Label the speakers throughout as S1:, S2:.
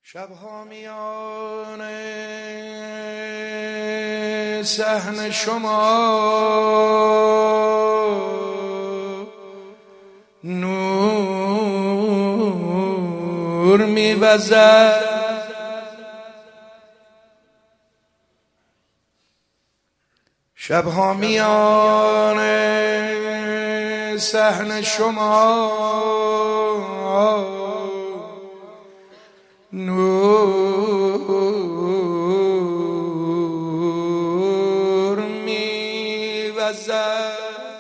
S1: شبها میان صحن شما نور میوزد، شبها میان صحن شما نور میوزد.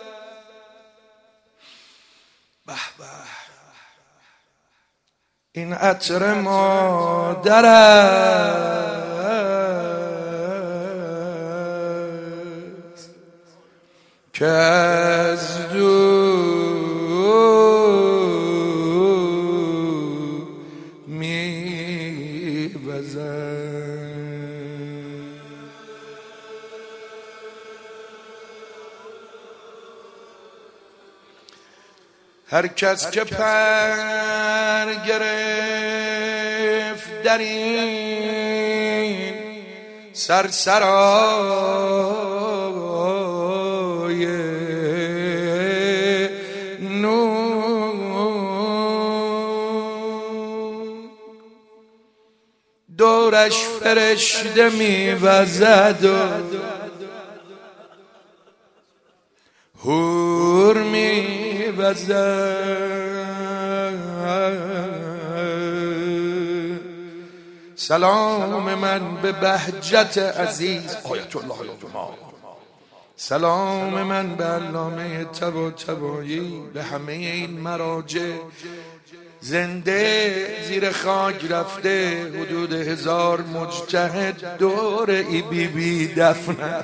S1: به به این عطر مادر است که از دور میوزد. هر کس که پر گرفت در این سرسرای نور، دورش فرشته میوزد و حور میوزد. سلام من به بهجت عزیز آیت الله العظما، سلام من به علامه طباطبایی، به همه این مراجع زنده زیر خاک رفته، حدود 1000 مجتهد دور ای بی بی دفن،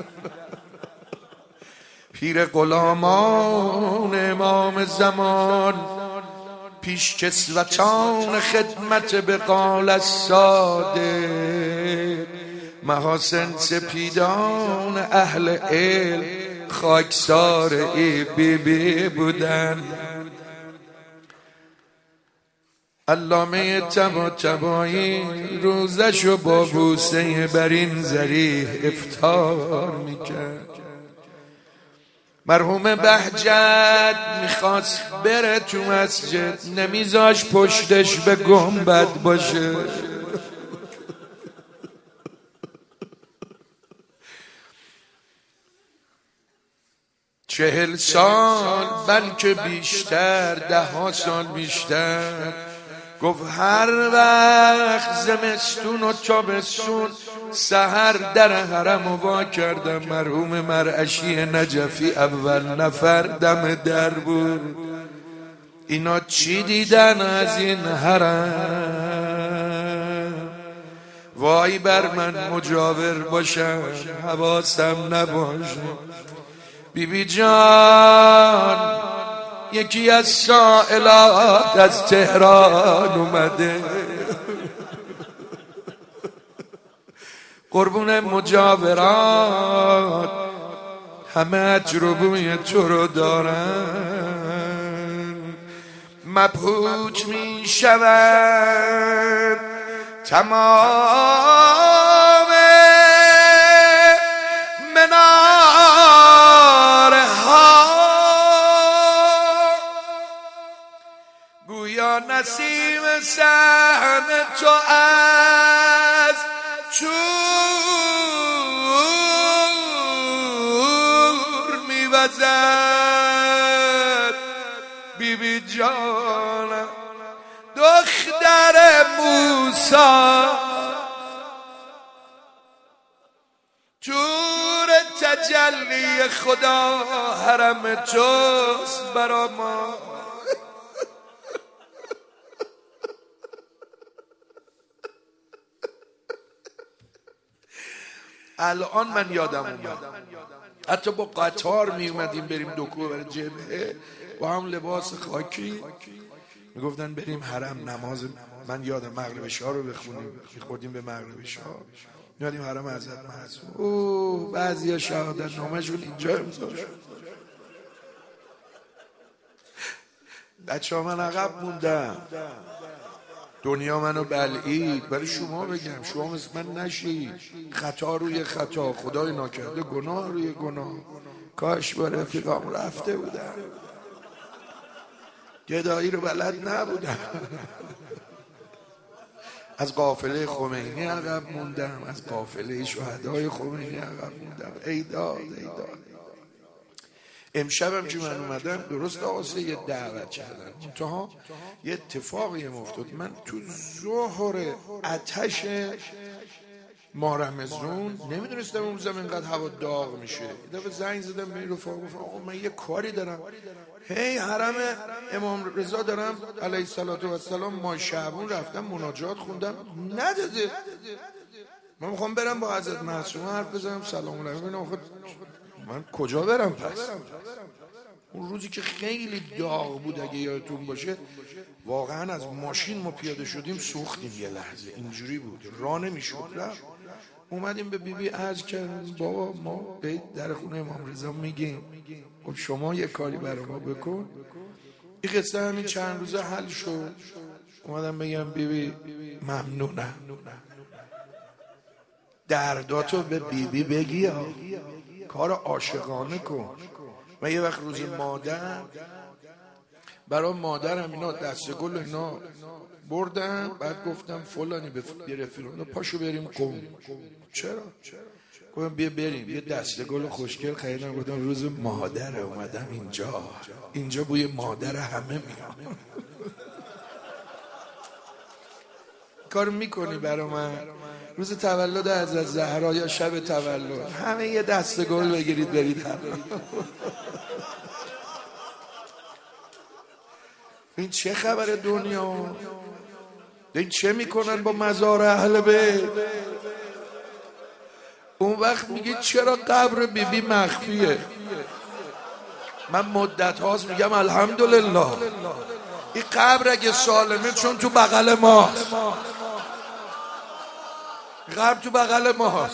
S1: پیر غلامان امام زمان، پیش کسوتان خدمت به قال الصادق، محاسن سپیدان اهل علم خاکسار ای بی بی بودن. علامه طباطبایی روزشو با بوسه برین ذریح افطار میکرد. مرحوم بهجت میخواست بره تو مسجد، نمیذاش پشتش به گنبد باشه. 40 سال بلکه بیشتر، 10 سال بیشتر، گفت هر وقت زمستون و تابستون سحر در حرم وا کردم، مرحوم مرعشی نجفی اول نفر دم در بود. اینا چی دیدن از این حرم؟ وای بر من مجاور باشم حواسم نباشه. بیبی جان یکی از سائلات از تهران اومده، قربون مجاورات همه اجربوی تو رو دارن، مبهوت می شود تمام مناره ها، گویا نسیم صحن تو از چور میوزد. بیبی جانم دختر موسی، تور تجلی خدا حرم توست برا ما. الان من یادم اومد حتی با قطار می اومدیم بریم دکو برای جبهه با هم لباس خاکی، میگفتن بریم حرم نماز، من یادم مغرب شاه رو بخونیم، میخوردیم به مغرب شاه، میادیم حرم حضرت معصوم. اوه بعضی شهادت نامه‌شون اینجا امضا شد. بچه ها من عقب موندم، دنیا منو بلعید. برای شما بگم شما مثل من نشید، خطا روی خطا، خدای ناکرده گناه روی گناه. کاش با رفیقام رفته بودم، گدایی رو بلد نبودم. از قافله خمینی عقب موندم، از قافله شهدای خمینی عقب موندم. ای داد ای داد. امشبم که من اومدم درست آقاسه یه دعوت کردن، منتها یه اتفاقی افتاد. من تو ظهر آتش ماه رمضان نمیدونستم اون روزم اینقدر هوا داغ میشه. یه دفعه زنگ زدم به این رفاق، گفتم آقا من یه کاری دارم، هی حرم امام رضا دارم علیه السلام ماه شعبون رفتم مناجات خوندم نداده. من میخوام برم با حضرت معصومه حرف بزنم سلام علیکم. من کجا برم پس؟ اون روزی که خیلی داغ بود اگه یادتون باشه، واقعا از ماشین ما پیاده شدیم سوختیم، یه لحظه اینجوری بود راه نمیشد رفت. اومدیم به بیبی عرض کردیم بابا ما به در خونه امام رضا میگیم، خب شما یه کاری برای ما بکن. این قصه همین چند روزه حل شد. اومدم بگم بیبی ممنونم، درداتو به بیبی بگی، کار عاشقانه کن. من یه وقت روز مادر برای مادرم اینا دسته گل اینا بردم، بعد گفتم فلانی به رفیقم پاشو بریم قم. چرا؟ گفتم بیا بریم. یه دسته گل خوشگل خریدم، گفتم روز مادر اومدم اینجا بوی مادر همه میاد. کار میکنی برای من؟ روز تولد حضرت زهرا یا شب تولد همه یه دسته گل بگیرید برید هم. این چه خبر دنیا؟ این چه میکنن با مزار اهل بیت؟ اون وقت میگه چرا قبر بیبی مخفیه؟ من مدت هاست میگم الحمدلله این قبر اگه سالمه چون تو بغل ماست، قبر تو بغل ماست.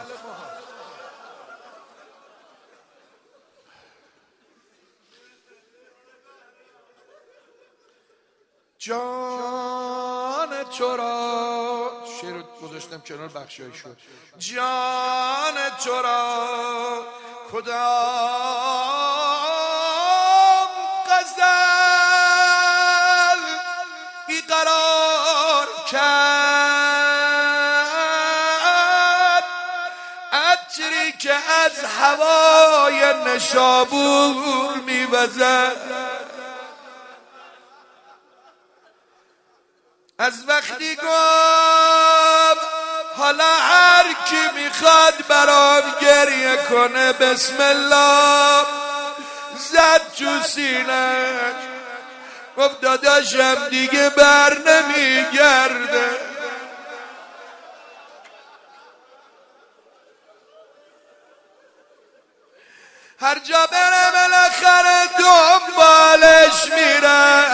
S1: جان تو را، شعر گذاشتم کنار بخشای شد. جان تو را کدام غزل بیقرار کرد، عطری که از هوای نشابور میوزد. از وقتی گفت حالا هر کی میخواد برام گریه کنه بسم الله، زد تو سینه‌اش گفت داداشم دیگه بر نمیگرده. هر جا بره بالاخره دنبالش میره.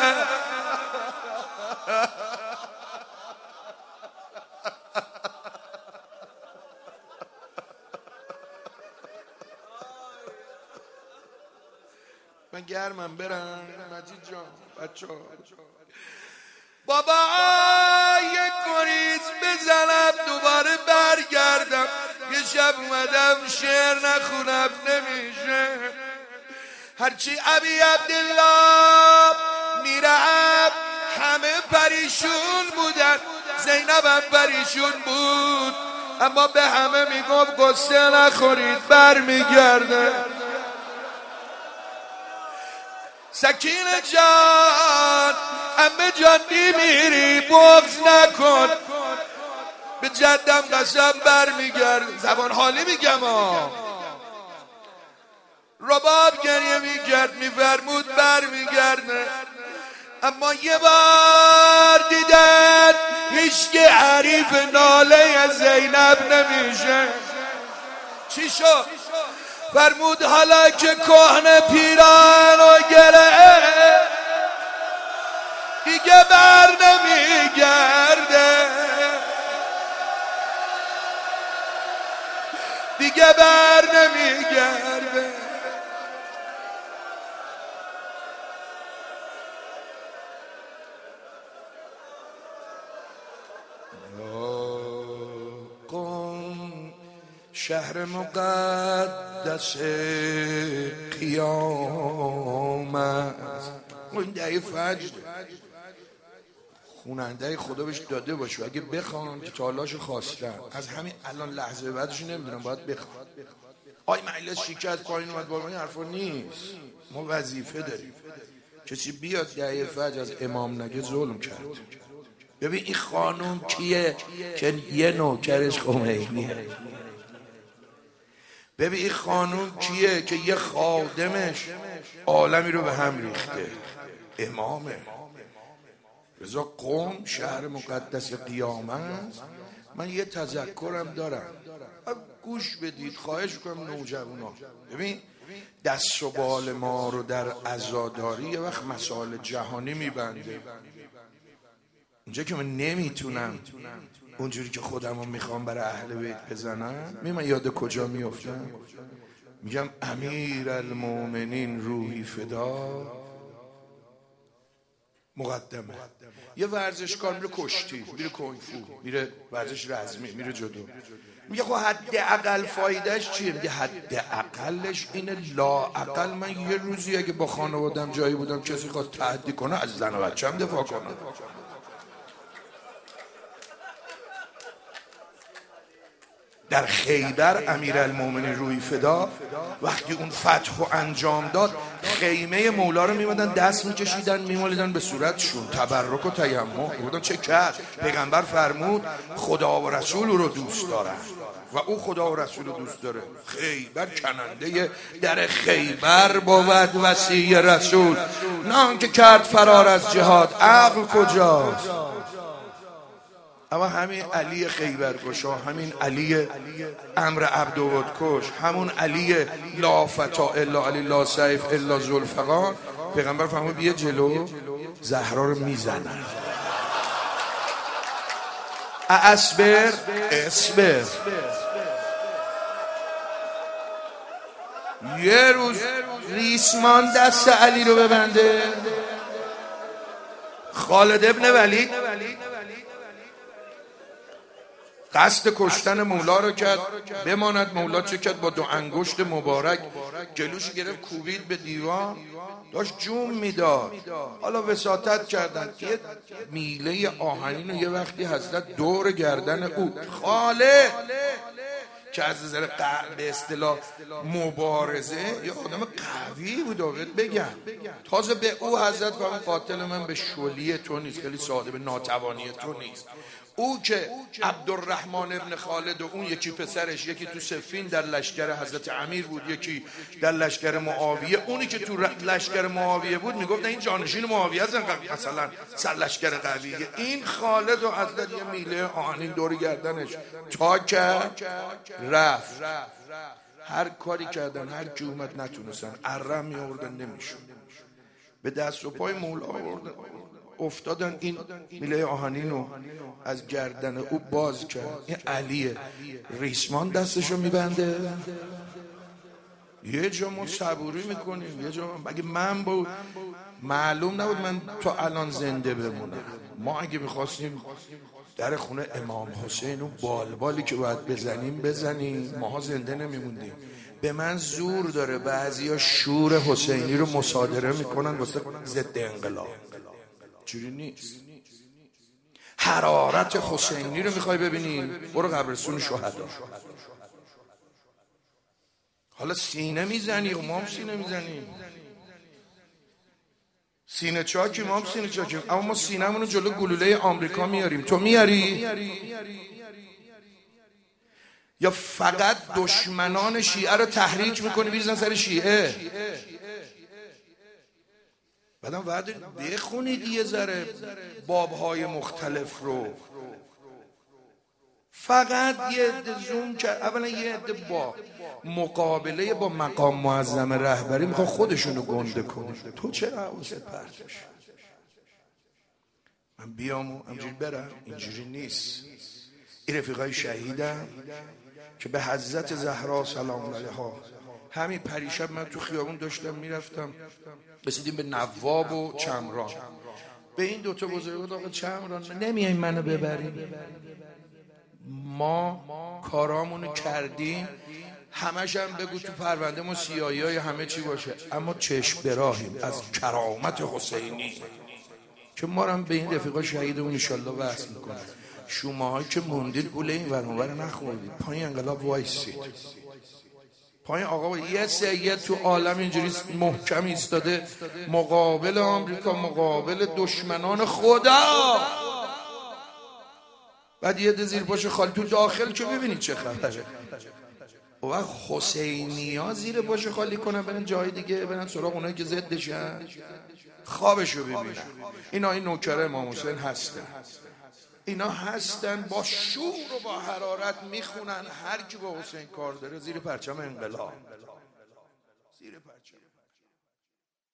S1: من گرمم برم مجید جان بچه ها. بابا یک گریز بزنم دوباره برگردم. یه شب اومدم شعر نخونم نمیشه. هرچی ابی عبدالله میرم همه پریشون بودن، زینبم پریشون بود، اما به همه میگفت قصه نخورید برمیگرده. سکینه جان عمه جان میمیری بغض نکن، به جدم قسم برمیگرد. زبان حالی میگم رباب گریه میکرد میفرمود برمیگرده. اما یه بار دیدن هیچ حریف ناله زینب نمیشه. چی شد؟ فرمود حالا که کهنه پیرانو گره دیگه بر نمیگرده، دیگه بر نمیگرده. قم شهر مقدس قیامت. این دعیه فجر خوننده خدا بهش داده باشه و اگه بخوان که تالاشو خواستن از همین الان لحظه بعدش نمیدونم باید بخوان. آی مجلس شیکه از پایین اومد بالا، این حرفا نیست. ما وظیفه داریم. کسی بیاد دعیه فجر از امام نگه ظلم کرد. ببین این خانوم کیه که یه نوکرش خمینیه. ببین این خانوم کیه که یه خادمش عالمی رو به هم ریخته. امامه. رضا قم شهر مقدس قیامت. من یه تذکرم دارم، گوش بدید خواهش کنم نوجوانا. ببین دست و بال ما رو در عزاداری یه وقت مسائل جهانی میبنده. اونجا که من نمیتونم اونجوری که خودم رو میخوام برای اهل بیت بزنم، من یاد کجا میافتم؟ میگم امیر المومنین روحی فدا مقدمه. یه ورزشکار میره کشتی، میره کنگفو، میره ورزش رزمی، میره جدو. میگه خب حداقل فایدهش چیه؟ میگه حداقلش اینه لااقل من یه روزی اگه با خانوادم جایی بودم کسی خواست تهدید کنه از زن و بچه‌م دفاع کنم. در خیبر امیرالمومنین روحی فدا وقتی اون فتح و انجام داد، خیمه مولا رو میمدن دست میکشیدن میمالیدن به صورتشون، تبرک و تیمم. بودن چه کرد؟ پیغمبر فرمود خدا و رسول رو دوست دارن و او خدا و رسول رو دوست داره. خیبر کننده در خیبر بود وصی رسول، نه آنکه کرد فرار از جهاد. عقل کجاست؟ اما همین علی خیبرگشا، همین علی امر عبدود کش، همون علی لا فتا الا علی لا سیف الا ذوالفقار، پیغمبر فرمود بیا جلو زهرا رو میزنن. اصبر اصبر. یه روز ریسمان دست علی رو ببنده. خالد ابن ولید قصد کشتن مولا رو کرد، بماند مولا چه کرد؟ با دو انگشت مبارک جلوش گرفت کوبید به دیوار، داشت جون میداد. حالا وساطت کردن یه میله آهنین رو یه وقتی حضرت دور گردن او خالد که از نظر به اصطلاح مبارزه یه آدم قوی بود. بگم تازه به او حضرت فرمود قاتل من به شلی تو نیست، خیلی ساده، به ناتوانی تو نیست. او که عبدالرحمن ابن خالد و اون یکی پسرش، یکی تو صفین در لشکر حضرت امیر بود، یکی در لشکر معاویه. اونی که تو لشکر معاویه بود میگفت این جانشین معاویه است، مثلا سر لشکر قویه. این خالد و حضرت یه میله آهنین دور گردنش تا کرد رفت. هر کاری کردن، هر کی اومد نتونستن، ارم می آوردن نمیشون، به دست و پای مولا آوردن، افتادن. این میله آهنین رو از گردن او باز کرد. این علیه ریسمان دستشو میبنده. یه جا ما صبوری میکنیم، یه جا اگه من بود معلوم نبود من تا الان زنده بمونم. ما اگه میخواستیم در خونه امام حسین و بالبالی که باید بزنیم ماها زنده نمیموندیم. به من زور داره بعضیا شور حسینی رو مصادره میکنن واسه ضد انقلاب. جوری نیست. حرارت حسینی رو میخوای ببینی؟ برو قبرستون شهدا. حالا سینه میزنی، ما هم سینه میزنیم، سینه چاکی، ما هم سینه چاکی، اما ما سینه‌مون رو جلو گلوله آمریکا میاریم. تو میاری؟ یا فقط دشمنان شیعه رو تحریک میکنی بریزن سر شیعه؟ بعدم بعد بخونید یه ذره بابهای مختلف رو. فقط یه عده زوم کرد. اولا یه عده با مقابله با مقام معظم رهبری میخواد خودشونو گنده کنه. تو چرا حواست پرت میشه؟ من بیام و همجوری برم؟ اینجوری نیست. این رفیقای شهیدم که به حضرت زهرا سلام علیها، همین پریشب من تو خیابون داشتم میرفتم، رسیدیم به نواب و چمران. به این دوتا بزرگوار آقا چمران نمیایین منو ببرین؟ ما کارامونو کردیم، همش هم بگو تو پرونده ما سیاهی های همه چی باشه، اما چشم براهیم از کرامت حسینی که ما هم به این رفیقا شهیدمون انشالله وصل میکنه. شماهایی که موندید گوله این ور اون ور نخوردید، پایین انقلاب وایسید، پایین آقا یه سید تو عالم اینجوری محکم ایستاده مقابل آمریکا، مقابل دشمنان خدا، بعد یه زیر پاش خالی تو داخل که ببینید چه خبره. و وقت حسینی ها زیر پاش خالی کنن برن جای دیگه، برن سراغ اونایی که ضدشن، خوابشو ببینن. اینا این نوکر امام حسین هستن، اینا هستن با شور و با حرارت میخونن هر کی با حسین کار داره زیر پرچم انقلاب.